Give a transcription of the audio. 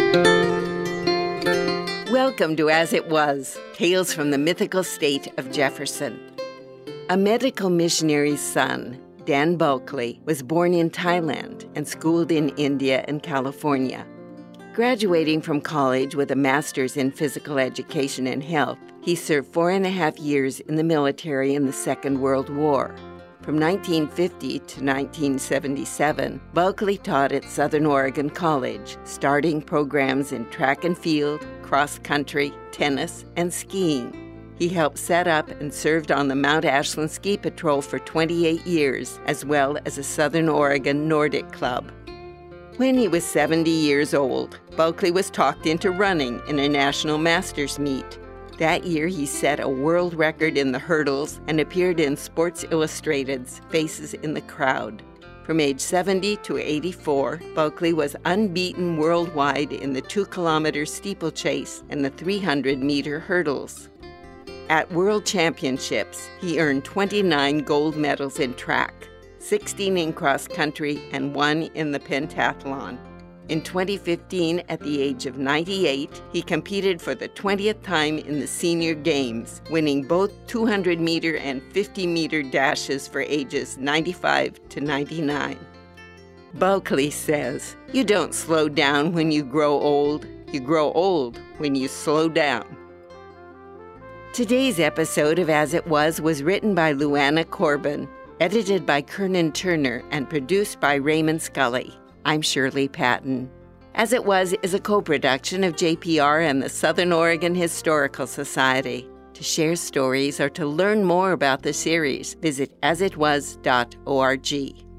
Welcome to As It Was, Tales from the Mythical State of Jefferson. A medical missionary's son, Dan Bulkley, was born in Thailand and schooled in India and California. Graduating from college with a master's in physical education and health, he served 4.5 years in the military in the Second World War. From 1950 to 1977, Bulkley taught at Southern Oregon College, starting programs in track and field, cross-country, tennis, and skiing. He helped set up and served on the Mount Ashland Ski Patrol for 28 years, as well as a Southern Oregon Nordic Club. When he was 70 years old, Bulkley was talked into running in a national masters meet. That year, he set a world record in the hurdles and appeared in Sports Illustrated's Faces in the Crowd. From age 70 to 84, Bulkley was unbeaten worldwide in the 2-kilometer steeplechase and the 300-meter hurdles. At World Championships, he earned 29 gold medals in track, 16 in cross-country, and 1 in the pentathlon. In 2015, at the age of 98, he competed for the 20th time in the Senior Games, winning both 200-meter and 50-meter dashes for ages 95 to 99. Bulkley says, "You don't slow down when you grow old. You grow old when you slow down." Today's episode of As It Was written by Luana Corbin, edited by Kernan Turner, and produced by Raymond Scully. I'm Shirley Patton. As It Was is a co-production of JPR and the Southern Oregon Historical Society. To share stories or to learn more about the series, visit asitwas.org.